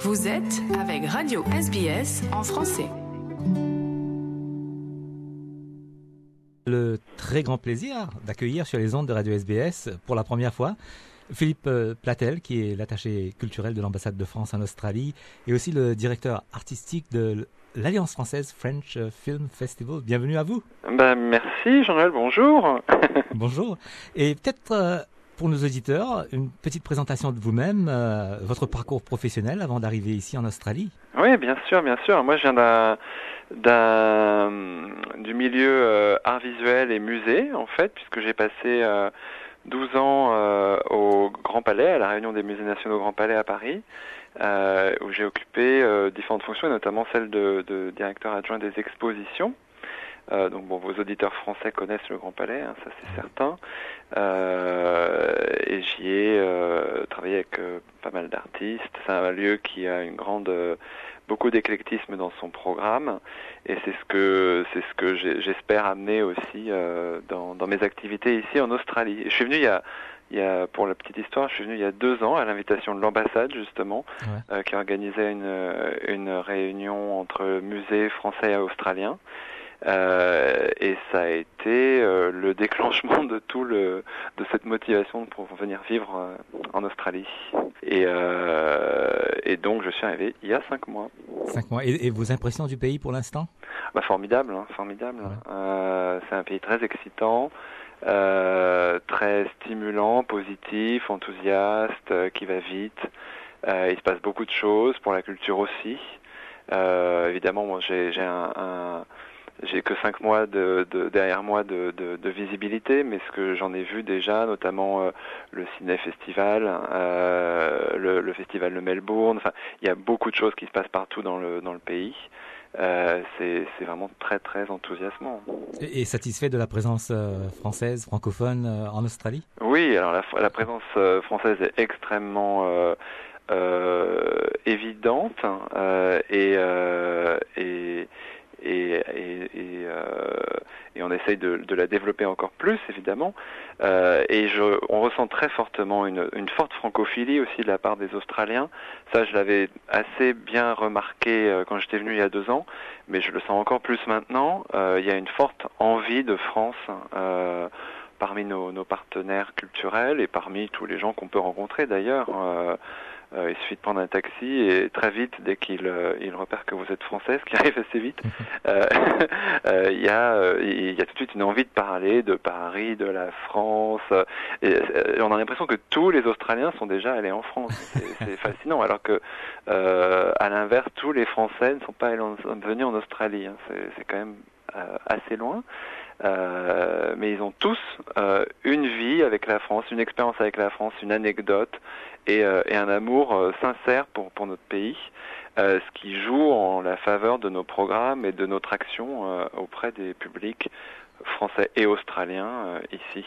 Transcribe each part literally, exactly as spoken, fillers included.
Vous êtes avec Radio S B S en français. Le très grand plaisir d'accueillir sur les ondes de Radio S B S pour la première fois Philippe Platel, qui est l'attaché culturel de l'ambassade de France en Australie et aussi le directeur artistique de l'Alliance française French Film Festival. Bienvenue à vous. Ben, merci Jean-Noël, bonjour. Bonjour. Et peut-être euh, pour nos auditeurs, une petite présentation de vous-même, euh, votre parcours professionnel avant d'arriver ici en Australie. Oui, bien sûr, bien sûr. Moi, je viens d'un, d'un, du milieu euh, art visuel et musée, en fait, puisque j'ai passé euh, douze ans euh, au Grand Palais, à la réunion des musées nationaux au Grand Palais à Paris, euh, où j'ai occupé euh, différentes fonctions, et notamment celle de, de directeur adjoint des expositions. Euh, donc bon, vos auditeurs français connaissent le Grand Palais, hein, ça c'est certain. Euh, et j'y ai euh, travaillé avec euh, pas mal d'artistes. C'est un lieu qui a une grande, euh, beaucoup d'éclectisme dans son programme, et c'est ce que c'est ce que j'ai, j'espère amener aussi euh, dans, dans mes activités ici en Australie. Et je suis venu il y a Il y a, pour la petite histoire, je suis venu il y a deux ans à l'invitation de l'ambassade, justement, ouais. euh, qui organisait une, une réunion entre musées français et australiens. Euh, et ça a été euh, le déclenchement de tout le de cette motivation pour venir vivre euh, en Australie. Et, euh, et donc je suis arrivé il y a cinq mois. Cinq mois. Et, et vos impressions du pays pour l'instant ? Bah formidable, hein, formidable. Ouais. Euh, c'est un pays très excitant. Euh, très stimulant, positif, enthousiaste, euh, qui va vite. Euh, il se passe beaucoup de choses, pour la culture aussi. Euh, évidemment, moi, j'ai, j'ai un, un j'ai que cinq mois de, de, derrière moi de, de, de visibilité, mais ce que j'en ai vu déjà, notamment euh, le Ciné-Festival, euh, le, le Festival de Melbourne, enfin, il y a beaucoup de choses qui se passent partout dans le, dans le pays. Euh, c'est, c'est vraiment très très enthousiasmant. Et, et satisfait de la présence euh, française, francophone euh, en Australie ? Oui, alors la, la présence euh, française est extrêmement euh, euh, évidente euh, et, euh, et Et, et, et, euh, et on essaye de, de la développer encore plus, évidemment. Euh, et je, on ressent très fortement une, une forte francophilie aussi de la part des Australiens. Ça, je l'avais assez bien remarqué euh, quand j'étais venu il y a deux ans, mais je le sens encore plus maintenant. Euh, il y a une forte envie de France euh, parmi nos, nos partenaires culturels et parmi tous les gens qu'on peut rencontrer d'ailleurs. Euh, Euh, il suffit de prendre un taxi et très vite, dès qu'il euh, il repère que vous êtes français, ce qui arrive assez vite, euh, euh, il, y a, euh, il y a tout de suite une envie de parler de Paris, de la France. Et, et on a l'impression que tous les Australiens sont déjà allés en France. C'est, c'est fascinant. Alors que, euh, à l'inverse, tous les Français ne sont pas venus en Australie. Hein. C'est, c'est quand même euh, assez loin. Euh, mais ils ont tous euh, une vie avec la France, une expérience avec la France, une anecdote et, euh, et un amour euh, sincère pour, pour notre pays, euh, ce qui joue en la faveur de nos programmes et de notre action euh, auprès des publics français et australiens euh, ici,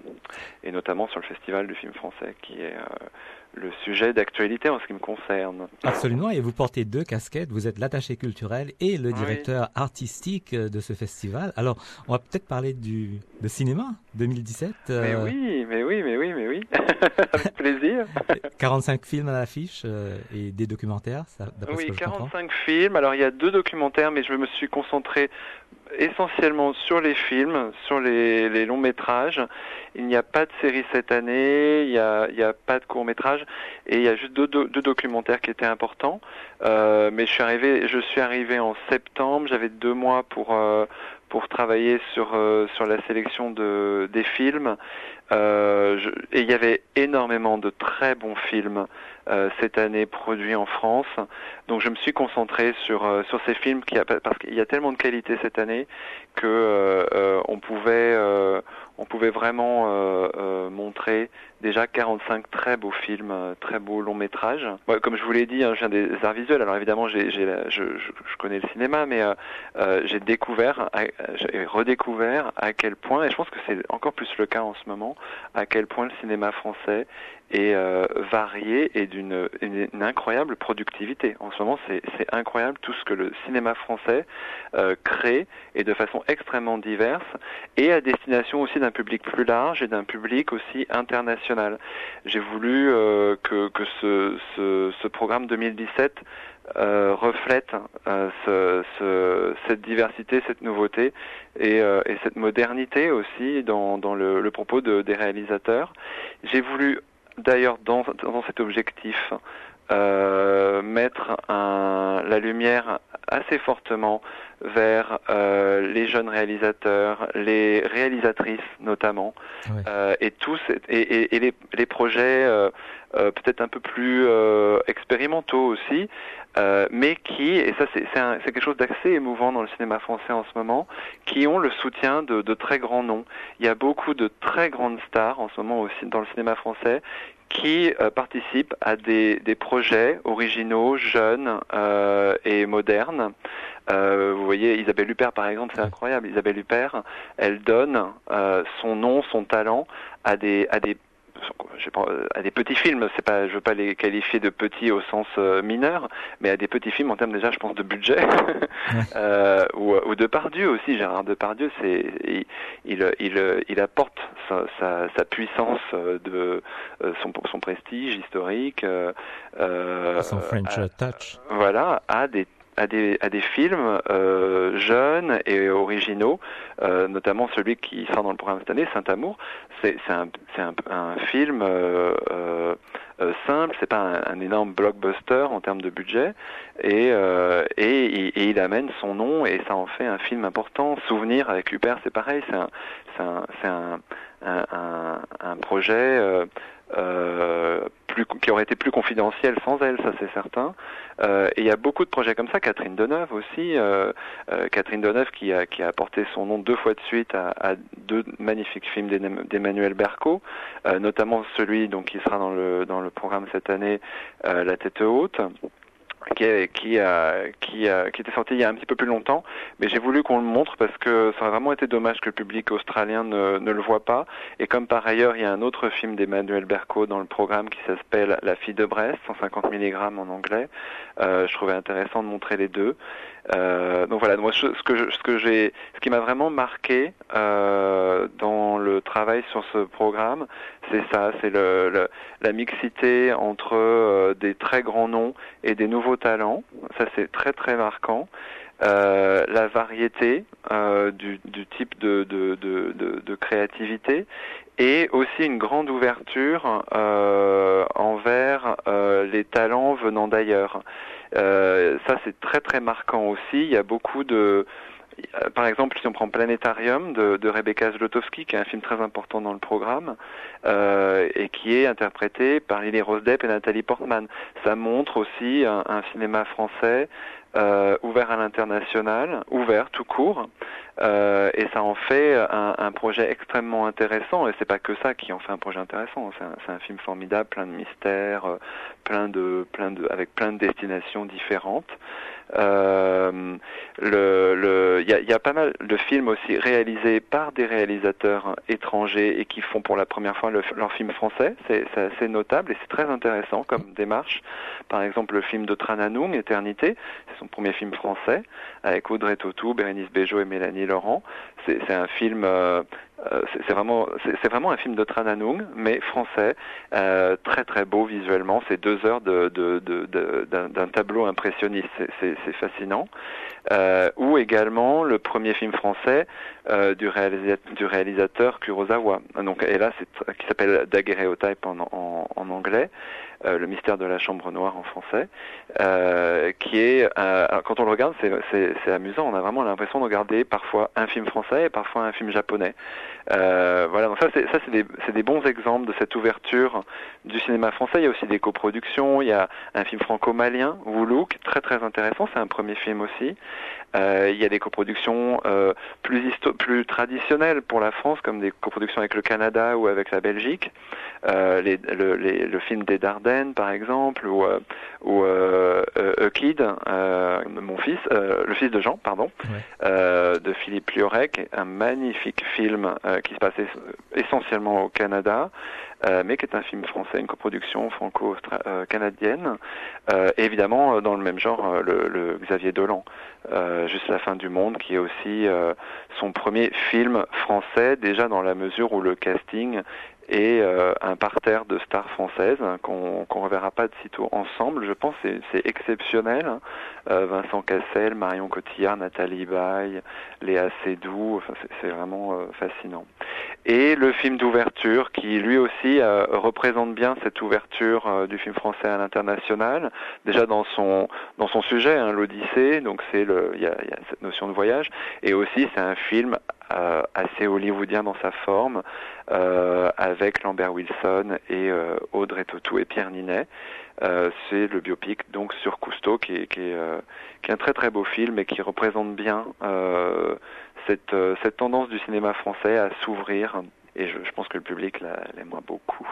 et notamment sur le Festival du film français qui est euh, le sujet d'actualité en ce qui me concerne. Absolument, et vous portez deux casquettes, vous êtes l'attaché culturel et le directeur oui. artistique de ce festival. Alors, on va peut-être parler du de cinéma deux mille dix-sept. Mais euh... oui, mais oui, mais oui, mais oui, avec plaisir. quarante-cinq films à l'affiche euh, et des documentaires, ça, d'après oui, ce que je quarante-cinq films. Alors, il y a deux documentaires, mais je me suis concentré essentiellement sur les films, sur les, les longs métrages. Il n'y a pas de série cette année, il n'y a, il y a pas de court métrage, et il y a juste deux, deux, deux documentaires qui étaient importants. Euh, mais je suis arrivé, je suis arrivé en septembre. J'avais deux mois pour euh, pour travailler sur euh, sur la sélection de des films. Euh, je, et il y avait énormément de très bons films euh, cette année produits en France. Donc je me suis concentré sur euh, sur ces films qui a, parce qu'il y a tellement de qualité cette année que euh, euh, on pouvait euh, on pouvait vraiment euh, euh, montrer déjà quarante-cinq très beaux films, euh, très beaux longs métrages. Ouais, comme je vous l'ai dit, hein, je viens des arts visuels. Alors évidemment, j'ai, j'ai, je, je, je connais le cinéma, mais euh, euh, j'ai découvert, j'ai redécouvert à quel point, et je pense que c'est encore plus le cas en ce moment, à quel point le cinéma français est euh, varié et d'une une, une incroyable productivité. En ce moment, c'est, c'est incroyable tout ce que le cinéma français euh, crée, et de façon extrêmement diverse, et à destination aussi d'un public plus large et d'un public aussi international. J'ai voulu euh, que, que ce, ce, ce programme deux mille dix-sept euh, reflète euh, ce, ce, cette diversité, cette nouveauté et, euh, et cette modernité aussi dans, dans le, le propos de, des réalisateurs. J'ai voulu d'ailleurs dans, dans cet objectif Euh, mettre un, la lumière assez fortement vers euh, les jeunes réalisateurs, les réalisatrices notamment, ouais. euh, et tous et, et, et les, les projets euh, euh, peut-être un peu plus euh, expérimentaux aussi, euh, mais qui, et ça c'est, c'est, un, c'est quelque chose d'assez émouvant dans le cinéma français en ce moment, qui ont le soutien de, de très grands noms. Il y a beaucoup de très grandes stars en ce moment aussi dans le cinéma français qui euh, participent à des, des projets originaux, jeunes euh, et modernes. Euh, vous voyez, Isabelle Huppert, par exemple, c'est incroyable. Isabelle Huppert, elle donne euh, son nom, son talent à des, à des je sais pas, à des petits films. C'est pas, je veux pas les qualifier de petits au sens euh, mineur, mais à des petits films en termes déjà, je pense, de budget. euh, ou, ou Depardieu aussi. Gérard Depardieu, c'est, il, il, il, il apporte sa, sa, sa puissance de son, son prestige historique, euh, son French à, touch. Voilà, à des à des à des films euh, jeunes et originaux, euh, notamment celui qui sera dans le programme cette année, Saint-Amour. C'est c'est un c'est un, un film euh, euh, simple, c'est pas un, un énorme blockbuster en termes de budget, et euh, et, et il amène son nom et ça en fait un film important. Souvenir avec Huppert, c'est pareil, c'est un c'est un c'est un un, un, un projet euh, euh, plus, qui aurait été plus confidentiel sans elle, ça c'est certain. Euh, et il y a beaucoup de projets comme ça. Catherine Deneuve aussi, euh, euh, Catherine Deneuve qui a, qui a apporté son nom deux fois de suite à, à deux magnifiques films d'Emmanuel Berco, euh, notamment celui donc qui sera dans le dans le programme cette année, euh, La Tête Haute. Qui, est, qui, a, qui, a, qui était sorti il y a un petit peu plus longtemps, mais j'ai voulu qu'on le montre parce que ça a vraiment été dommage que le public australien ne, ne le voit pas. Et comme par ailleurs, il y a un autre film d'Emmanuel Berco dans le programme qui s'appelle La Fille de Brest, cent cinquante milligrammes en anglais, euh, je trouvais intéressant de montrer les deux. Euh, donc voilà, moi ce que je, ce que j'ai, ce qui m'a vraiment marqué euh, dans le travail sur ce programme, c'est ça, c'est le, le la mixité entre euh, des très grands noms et des nouveaux talents. Ça c'est très très marquant. Euh, la variété euh, du, du type de, de, de, de, de créativité et aussi une grande ouverture euh, envers euh, les talents venant d'ailleurs. Euh, ça c'est très très marquant aussi. Il y a beaucoup de, par exemple, si on prend Planétarium de, de Rebecca Zlotowski, qui est un film très important dans le programme, euh, et qui est interprété par Lily Rose Depp et Nathalie Portman. Ça montre aussi un, un cinéma français euh, ouvert à l'international, ouvert tout court, euh, et ça en fait un, un projet extrêmement intéressant. Et c'est pas que ça qui en fait un projet intéressant. C'est un, c'est un film formidable, plein de mystères, plein de, plein de, avec plein de destinations différentes. Euh, le, le, il y a, y a pas mal de films aussi réalisés par des réalisateurs étrangers et qui font pour la première fois le, leur film français. C'est, c'est assez notable et c'est très intéressant comme démarche. Par exemple, le film de Tran Anh Mung, Éternité, c'est son premier film français avec Audrey Tautou, Bérénice Bejo et Mélanie Laurent. C'est, c'est un film euh, Euh, c'est, c'est vraiment, c'est, c'est vraiment un film de Tran Anh Mung, mais français, euh, très très beau visuellement. C'est deux heures de, de, de, de d'un, d'un tableau impressionniste. C'est, c'est, c'est fascinant. Euh, ou également le premier film français euh, du, réalisateur, du réalisateur Kurosawa. Donc, et là, c'est qui s'appelle Daguerreotype en, en, en anglais. Euh, le mystère de la chambre noire en français, euh, qui est, euh, alors quand on le regarde, c'est, c'est, c'est amusant, on a vraiment l'impression de regarder parfois un film français et parfois un film japonais. Euh, voilà, donc ça, c'est, ça c'est, des, c'est des bons exemples de cette ouverture du cinéma français. Il y a aussi des coproductions, il y a un film franco-malien, Woulouk, très très intéressant, c'est un premier film aussi. Euh, il y a des coproductions euh, plus, histo- plus traditionnelles pour la France, comme des coproductions avec le Canada ou avec la Belgique. Euh, les, le, les, le film des Dardennes, par exemple, ou, euh, ou euh, euh, Euclide, euh, mon fils, euh, le fils de Jean, pardon, ouais. euh, de Philippe Liorec, un magnifique film euh, qui se passait essentiellement au Canada, euh, mais qui est un film français, une coproduction franco-canadienne, euh, et évidemment dans le même genre le, le Xavier Dolan, euh, Juste la fin du monde, qui est aussi euh, son premier film français, déjà dans la mesure où le casting et euh, un parterre de stars françaises hein, qu'on qu'on reverra pas de sitôt ensemble. Je pense que c'est exceptionnel. Hein. Euh, Vincent Cassel, Marion Cotillard, Nathalie Baye, Léa Seydoux, enfin, c'est vraiment euh, fascinant. Et le film d'ouverture qui lui aussi euh, représente bien cette ouverture euh, du film français à l'international, déjà dans son dans son sujet, hein, l'Odyssée, donc c'est le il y a, y a cette notion de voyage, et aussi c'est un film euh, assez hollywoodien dans sa forme, euh, avec Lambert Wilson et euh, Audrey Tautou et Pierre Ninet. Euh, c'est le biopic donc sur Cousteau qui est, qui, est, euh, qui est un très très beau film et qui représente bien euh, cette, euh, cette tendance du cinéma français à s'ouvrir. Et je, je pense que le public l'aimera beaucoup.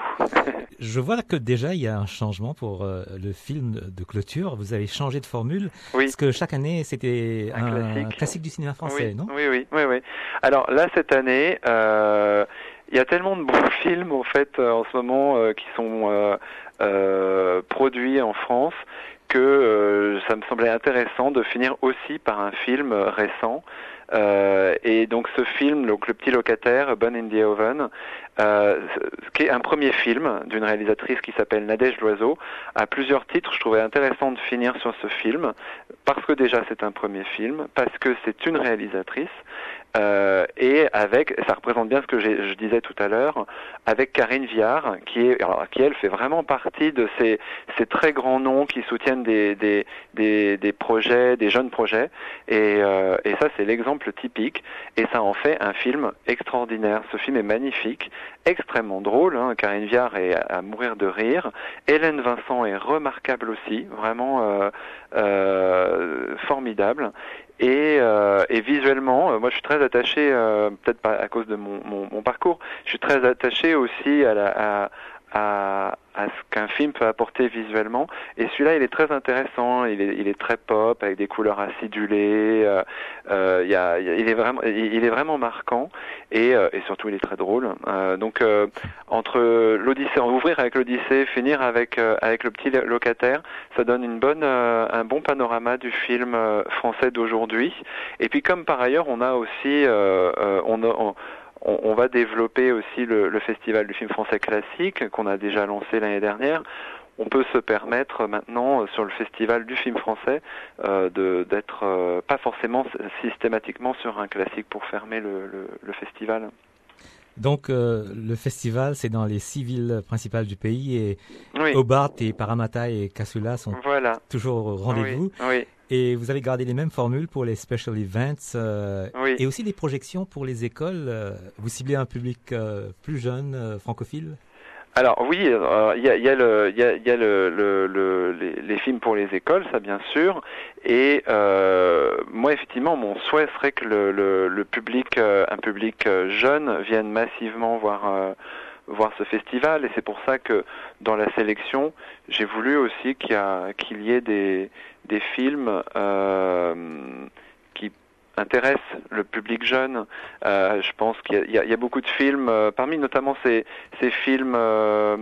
Je vois que déjà il y a un changement pour euh, le film de clôture. Vous avez changé de formule. Oui. Parce que chaque année c'était un, un classique. classique du cinéma français, oui. non? Oui, oui, oui, oui. Alors là cette année, euh, il y a tellement de bons films en fait euh, en ce moment euh, qui sont euh, euh, produits en France que euh, ça me semblait intéressant de finir aussi par un film récent. Euh, et donc ce film, donc Le Petit Locataire, Bun in the Oven, euh, qui est un premier film d'une réalisatrice qui s'appelle Nadège Loiseau, a plusieurs titres. Je trouvais intéressant de finir sur ce film parce que déjà c'est un premier film, parce que c'est une réalisatrice. Euh, et avec, ça représente bien ce que je disais tout à l'heure, avec Karine Viard, qui est, alors, qui elle fait vraiment partie de ces, ces très grands noms qui soutiennent des, des, des, des projets, des jeunes projets, et, euh, et ça c'est l'exemple typique, et ça en fait un film extraordinaire. Ce film est magnifique, extrêmement drôle, hein. Karine Viard est à, à mourir de rire, Hélène Vincent est remarquable aussi, vraiment euh, euh, formidable. Et, euh, et visuellement, euh, moi je suis très attaché, euh, peut-être pas à cause de mon, mon, mon parcours, je suis très attaché aussi à, la, à, à, à ce qu'un film peut apporter visuellement. Et celui-là, il est très intéressant, il est, il est très pop, avec des couleurs acidulées, euh, euh, il, y a, il est vraiment, il est vraiment marquant, et, euh, et surtout il est très drôle. Euh, donc euh, entre l'Odyssée, ouvrir avec l'Odyssée, finir avec, euh, avec Le Petit Locataire, ça donne une bonne, euh, un bon panorama du film euh, français d'aujourd'hui. Et puis comme par ailleurs, on a aussi, euh, euh, on, on On, on va développer aussi le, le festival du film français classique qu'on a déjà lancé l'année dernière. On peut se permettre maintenant sur le festival du film français euh, de, d'être euh, pas forcément systématiquement sur un classique pour fermer le, le, le festival. Donc euh, le festival, c'est dans les six villes principales du pays, et oui. Hobart et Parramatta et Casula sont voilà. toujours au rendez-vous. Oui. Oui. Et vous avez gardé les mêmes formules pour les special events euh, oui. et aussi les projections pour les écoles. Euh, vous ciblez un public euh, plus jeune, euh, francophile? Alors oui, il euh, y, a, y a, le, y a, y a le, le, le, les, les films pour les écoles, ça bien sûr. Et euh, moi effectivement, mon souhait serait que le, le, le public, euh, un public jeune, vienne massivement voir. Euh, voir ce festival, et c'est pour ça que dans la sélection, j'ai voulu aussi qu'il y, a, qu'il y ait des, des films euh, qui intéressent le public jeune. Euh, je pense qu'il y a, il y a beaucoup de films, euh, parmi notamment ces, ces films euh,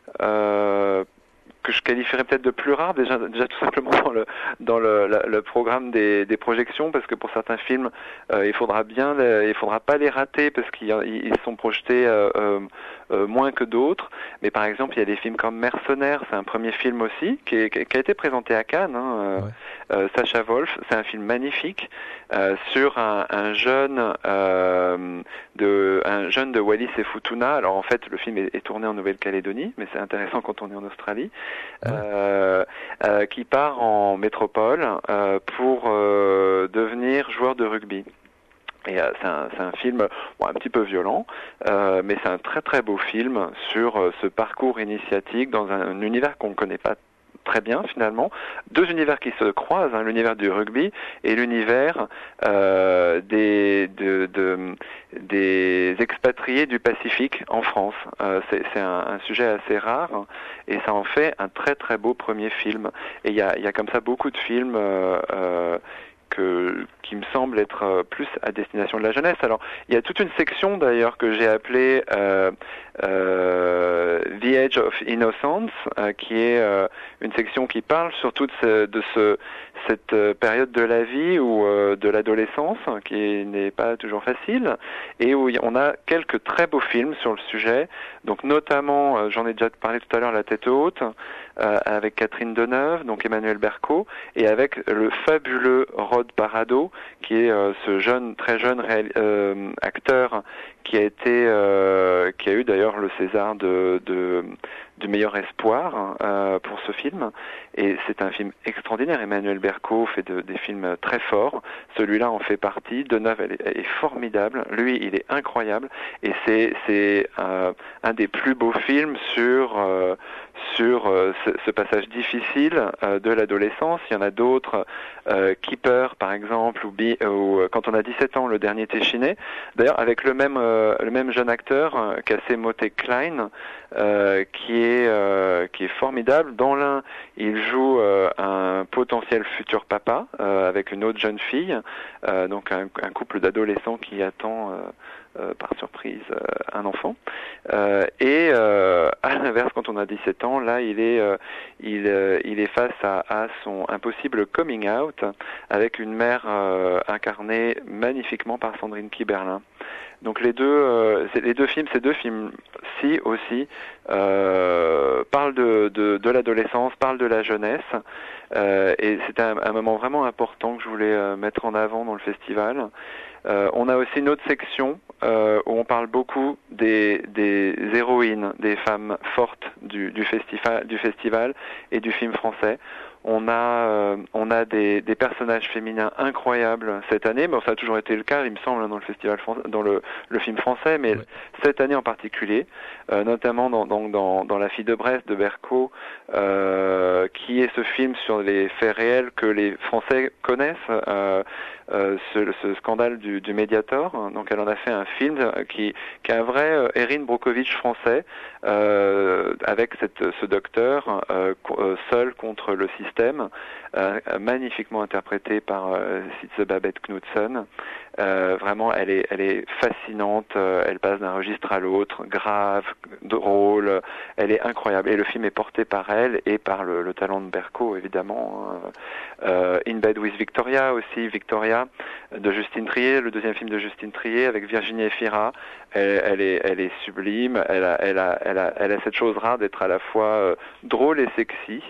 euh, que je qualifierais peut-être de plus rares, déjà, déjà tout simplement dans le dans le, la, le programme des, des projections, parce que pour certains films, euh, il faudra bien, les, il faudra pas les rater parce qu'ils ils sont projetés euh, euh, euh, moins que d'autres. Mais par exemple, il y a des films comme Mercenaires, c'est un premier film aussi qui, est, qui a été présenté à Cannes. Hein, euh, ouais. euh, Sacha Wolf, c'est un film magnifique euh, sur un, un jeune euh, de un jeune de Wallis et Futuna. Alors en fait, le film est, est tourné en Nouvelle-Calédonie, mais c'est intéressant quand on est en Australie. Ouais. Euh, euh, qui part en métropole euh, pour euh, devenir joueur de rugby. Et euh, c'est, un, c'est un film bon, un petit peu violent, euh, mais c'est un très très beau film sur euh, ce parcours initiatique dans un, un univers qu'on ne connaît pas très bien finalement, deux univers qui se croisent, hein, l'univers du rugby et l'univers euh, des, de, de, des expatriés du Pacifique en France. Euh, c'est c'est un, un sujet assez rare, hein, et ça en fait un très très beau premier film. Et il y a, y a comme ça beaucoup de films euh, euh, que qui me semble être euh, plus à destination de la jeunesse. Alors, il y a toute une section d'ailleurs que j'ai appelée euh, euh, The Age of Innocence, euh, qui est euh, une section qui parle surtout de, ce, de ce, cette euh, période de la vie ou euh, de l'adolescence, qui n'est pas toujours facile, et où on a quelques très beaux films sur le sujet. Donc, notamment, euh, j'en ai déjà parlé tout à l'heure, La tête haute, euh, avec Catherine Deneuve, donc Emmanuel Berco, et avec le fabuleux Rod Parado, qui est euh, ce jeune, très jeune réal, euh, acteur qui a été, euh, qui a eu d'ailleurs le César de, de du meilleur espoir euh, pour ce film. Et c'est un film extraordinaire. Emmanuel Berco fait de, des films très forts. Celui-là en fait partie. Deneuve, elle est, elle est formidable. Lui, il est incroyable. Et c'est c'est euh, un des plus beaux films sur euh, sur euh, ce, ce passage difficile euh, de l'adolescence. Il y en a d'autres, euh, Keeper par exemple, ou, Bi, ou Quand on a dix-sept ans, le dernier Téchiné. D'ailleurs, avec le même euh, le même jeune acteur, euh, Casey Motte Klein, euh, qui est euh, qui est formidable. Dans l'un, il joue euh, un potentiel futur papa euh, avec une autre jeune fille, euh, donc un, un couple d'adolescents qui attend euh, Euh, par surprise euh, un enfant, euh, et euh, à l'inverse, quand on a dix-sept ans, là il est euh, il euh, il est face à, à son impossible coming out avec une mère euh, incarnée magnifiquement par Sandrine Kiberlin. Donc les deux euh, c'est, les deux films ces deux films-ci aussi euh, parlent de, de de l'adolescence, parlent de la jeunesse, euh, et c'était un, un moment vraiment important que je voulais euh, mettre en avant dans le festival. Euh, on a aussi une autre section euh, où on parle beaucoup des, des héroïnes, des femmes fortes du, du, festival, du festival et du film français. On a, euh, on a des, des personnages féminins incroyables cette année. Bon, ça a toujours été le cas, il me semble, dans le festival, dans le, le film français, mais ouais. Cette année en particulier, euh, notamment dans, dans, dans, dans La fille de Brest de Berco, euh, qui est ce film sur les faits réels que les Français connaissent. Euh, Euh, ce, ce scandale du, du Mediator. Donc elle en a fait un film qui, qui est un vrai euh, Erin Brockovich français, euh, avec cette, ce docteur euh, seul contre le système, euh, magnifiquement interprété par euh, Sitze Babette Knudsen. Euh, vraiment, elle est, elle est fascinante. Euh, elle passe d'un registre à l'autre, grave, drôle. Elle est incroyable. Et le film est porté par elle et par le, le talent de Berco, évidemment. Euh, In Bed with Victoria aussi, Victoria de Justine Triet, le deuxième film de Justine Triet avec Virginie Efira. Elle, elle est, elle est sublime. Elle a, elle a, elle a, elle a cette chose rare d'être à la fois euh, drôle et sexy.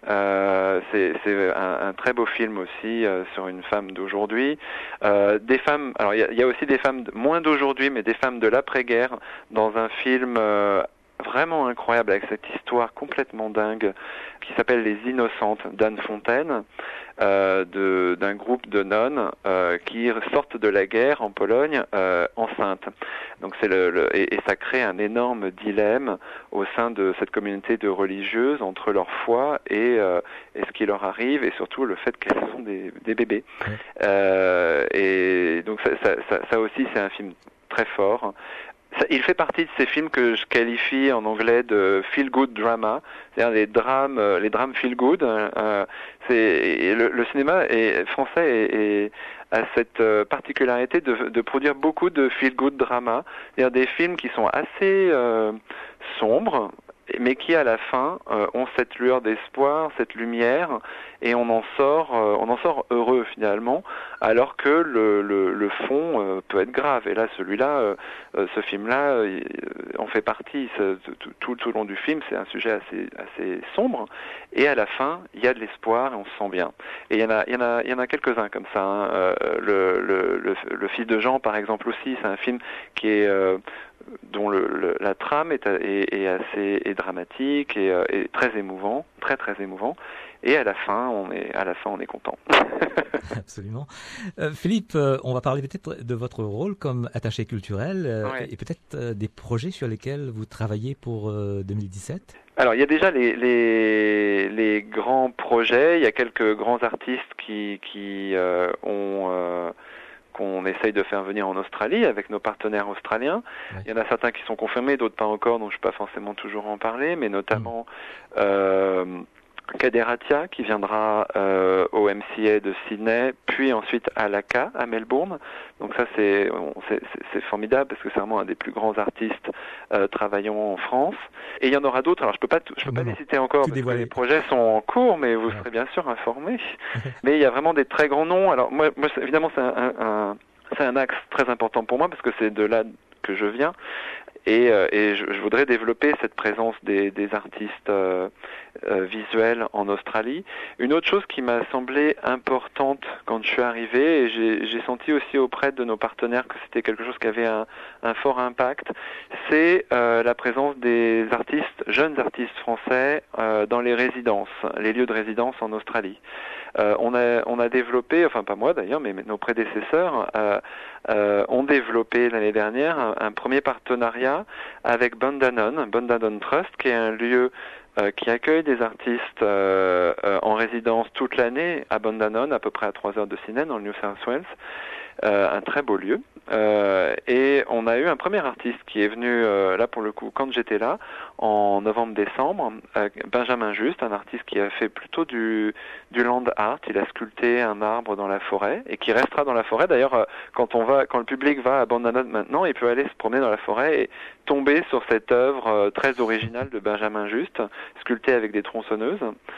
Euh, c'est, c'est un, un très beau film aussi euh, sur une femme d'aujourd'hui. Euh, des femmes. Alors il y a, y a aussi des femmes moins d'aujourd'hui, mais des femmes de l'après-guerre dans un film euh, vraiment incroyable avec cette histoire complètement dingue qui s'appelle Les Innocentes d'Anne Fontaine, euh, de, d'un groupe de nonnes euh, qui sortent de la guerre en Pologne euh, enceintes. Donc c'est le, le et, et ça crée un énorme dilemme au sein de cette communauté de religieuses entre leur foi et, euh, et ce qui leur arrive, et surtout le fait qu'elles sont des, des bébés. Ouais. Euh, et donc ça, ça, ça, ça aussi c'est un film très fort. Il fait partie de ces films que je qualifie en anglais de feel good drama, c'est-à-dire les drames, les drames feel good. Euh, c'est le, le cinéma est, français est, est, a cette particularité de, de produire beaucoup de feel good drama, c'est-à-dire des films qui sont assez euh, sombres, mais qui à la fin euh, ont cette lueur d'espoir, cette lumière, et on en sort, euh, on en sort heureux finalement, alors que le, le, le fond euh, peut être grave. Et là, celui-là, euh, euh, ce film-là, euh, en fait partie. Ce, tout, tout, tout au long du film, c'est un sujet assez, assez sombre, et à la fin, il y a de l'espoir et on se sent bien. Et il y en a, il y en a, il y en a quelques-uns comme ça. Hein. Euh, le, le, le, le Fils de Jean, par exemple aussi, c'est un film qui est euh, dont le, le, la trame est, est, est assez est dramatique et, euh, et très émouvant, très très émouvant. Et à la fin, on est à la fin, on est content. Absolument. Euh, Philippe, euh, on va parler peut-être de votre rôle comme attaché culturel euh, ouais. et peut-être euh, des projets sur lesquels vous travaillez pour euh, deux mille dix-sept. Alors, il y a déjà les, les, les grands projets. Il y a quelques grands artistes qui, qui euh, ont euh, qu'on essaye de faire venir en Australie avec nos partenaires australiens. Ouais. Il y en a certains qui sont confirmés, d'autres pas encore, donc je ne peux pas forcément toujours en parler, mais notamment mmh. euh, Kaderatia qui viendra euh, au M C A de Sydney, puis ensuite à l'A C A à Melbourne. Donc ça c'est, c'est, c'est formidable parce que c'est vraiment un des plus grands artistes euh, travaillant en France. Et il y en aura d'autres. Alors je peux pas, tout, je peux non, pas non. les citer encore parce dévoiler. que les projets sont en cours, mais vous ouais. serez bien sûr informés. Mais il y a vraiment des très grands noms. Alors moi, moi évidemment c'est un, un, un, c'est un axe très important pour moi parce que c'est de là que je viens. Et, euh, et je, je voudrais développer cette présence des, des artistes euh, euh, visuels en Australie. Une autre chose qui m'a semblé importante quand je suis arrivé, et j'ai, j'ai senti aussi auprès de nos partenaires que c'était quelque chose qui avait un, un fort impact, c'est euh, la présence des artistes, jeunes artistes français euh, dans les résidences, les lieux de résidence en Australie. Euh, on a on a développé, enfin pas moi d'ailleurs, mais nos prédécesseurs euh, euh, ont développé l'année dernière un, un premier partenariat avec Bundanon, Bundanon Trust, qui est un lieu euh, qui accueille des artistes euh, euh, en résidence toute l'année à Bundanon, à peu près à trois heures de Sydney, dans le New South Wales. Euh, un très beau lieu. Euh, et on a eu un premier artiste qui est venu euh, là pour le coup quand j'étais là en novembre-décembre, euh, Benjamin Juste, un artiste qui a fait plutôt du du land art. Il a sculpté un arbre dans la forêt et qui restera dans la forêt. D'ailleurs, euh, quand on va, quand le public va à Bundanon maintenant, il peut aller se promener dans la forêt et tomber sur cette œuvre euh, très originale de Benjamin Juste, sculptée avec des tronçonneuses.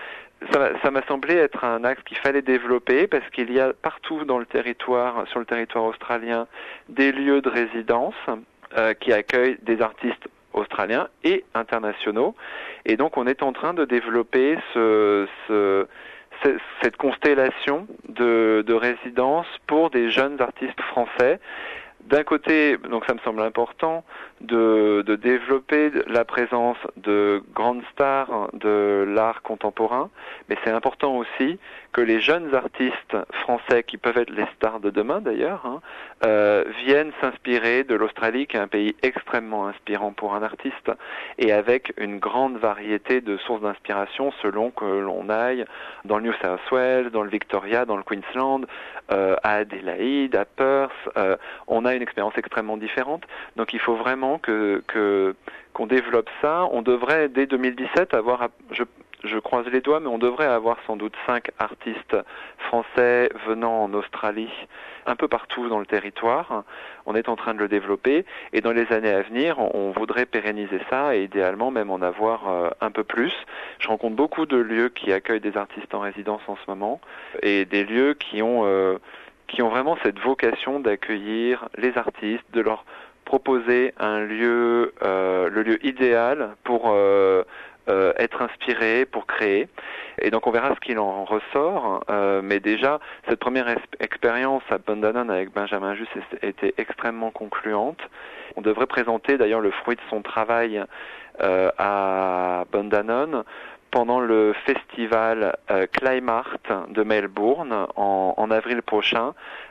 Ça, ça m'a semblé être un axe qu'il fallait développer parce qu'il y a partout dans le territoire, sur le territoire australien, des lieux de résidence euh, qui accueillent des artistes australiens et internationaux. Et donc on est en train de développer ce, ce, ce, cette constellation de, de résidences pour des jeunes artistes français. D'un côté, donc ça me semble important, de, de développer la présence de grandes stars de l'art contemporain, mais c'est important aussi que les jeunes artistes français, qui peuvent être les stars de demain d'ailleurs, hein, euh, viennent s'inspirer de l'Australie, qui est un pays extrêmement inspirant pour un artiste, et avec une grande variété de sources d'inspiration selon que l'on aille dans le New South Wales, dans le Victoria, dans le Queensland, euh, à Adélaïde, à Perth. Euh, on a une expérience extrêmement différente, donc il faut vraiment que, que qu'on développe ça. On devrait dès deux mille dix-sept avoir, je, je croise les doigts, mais on devrait avoir sans doute cinq artistes français venant en Australie, un peu partout dans le territoire. On est en train de le développer et dans les années à venir, on, on voudrait pérenniser ça et idéalement même en avoir euh, un peu plus. Je rencontre beaucoup de lieux qui accueillent des artistes en résidence en ce moment et des lieux qui ont euh, qui ont vraiment cette vocation d'accueillir les artistes, de leur proposer un lieu, euh, le lieu idéal pour euh, euh, être inspiré, pour créer. Et donc on verra ce qu'il en ressort. Euh, mais déjà, cette première es- expérience à Bundanon avec Benjamin Juste était extrêmement concluante. On devrait présenter d'ailleurs le fruit de son travail euh, à Bundanon pendant le festival euh, Climart de Melbourne en, en avril prochain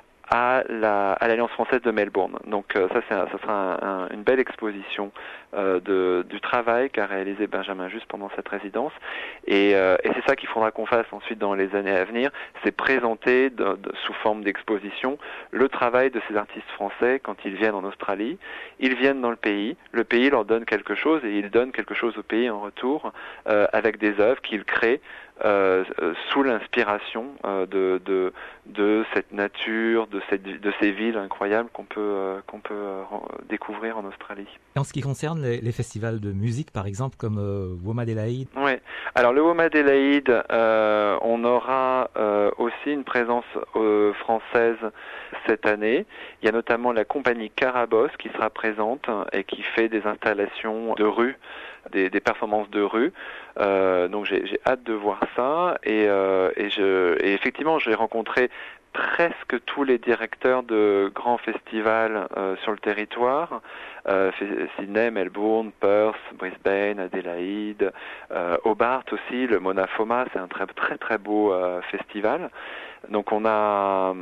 à la à l'Alliance française de Melbourne. Donc euh, ça c'est un, ça sera un, un, une belle exposition euh, de du travail qu'a réalisé Benjamin Juste pendant cette résidence et, euh, et c'est ça qu'il faudra qu'on fasse ensuite dans les années à venir, c'est présenter de, de, sous forme d'exposition le travail de ces artistes français quand ils viennent en Australie. Ils viennent dans le pays, le pays leur donne quelque chose et ils donnent quelque chose au pays en retour euh, avec des œuvres qu'ils créent Euh, sous l'inspiration euh, de, de de cette nature, de cette de ces villes incroyables qu'on peut euh, qu'on peut euh, découvrir en Australie. En ce qui concerne les, les festivals de musique, par exemple, comme euh, Womadelaide. Oui. Alors le Womadelaide, euh, on aura euh, aussi une présence euh, française cette année. Il y a notamment la compagnie Carabosse qui sera présente et qui fait des installations de rue. Des, des performances de rue, euh, donc j'ai, j'ai hâte de voir ça et, euh, et, je, et effectivement j'ai rencontré presque tous les directeurs de grands festivals euh, sur le territoire, euh, Sydney, Melbourne, Perth, Brisbane, Adélaïde, euh, Hobart aussi, le Monafoma, c'est un très très très beau euh, festival. Donc on a,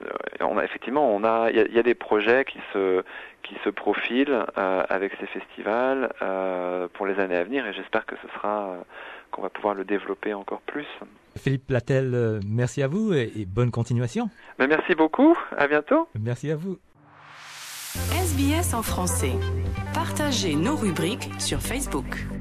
on a effectivement, on a, il y a, y a des projets qui se qui se profilent euh, avec ces festivals euh, pour les années à venir et j'espère que ce sera euh, qu'on va pouvoir le développer encore plus. Philippe Platel, euh, merci à vous et, et bonne continuation. Mais merci beaucoup, à bientôt. Merci à vous. S B S en français. Partagez nos rubriques sur Facebook.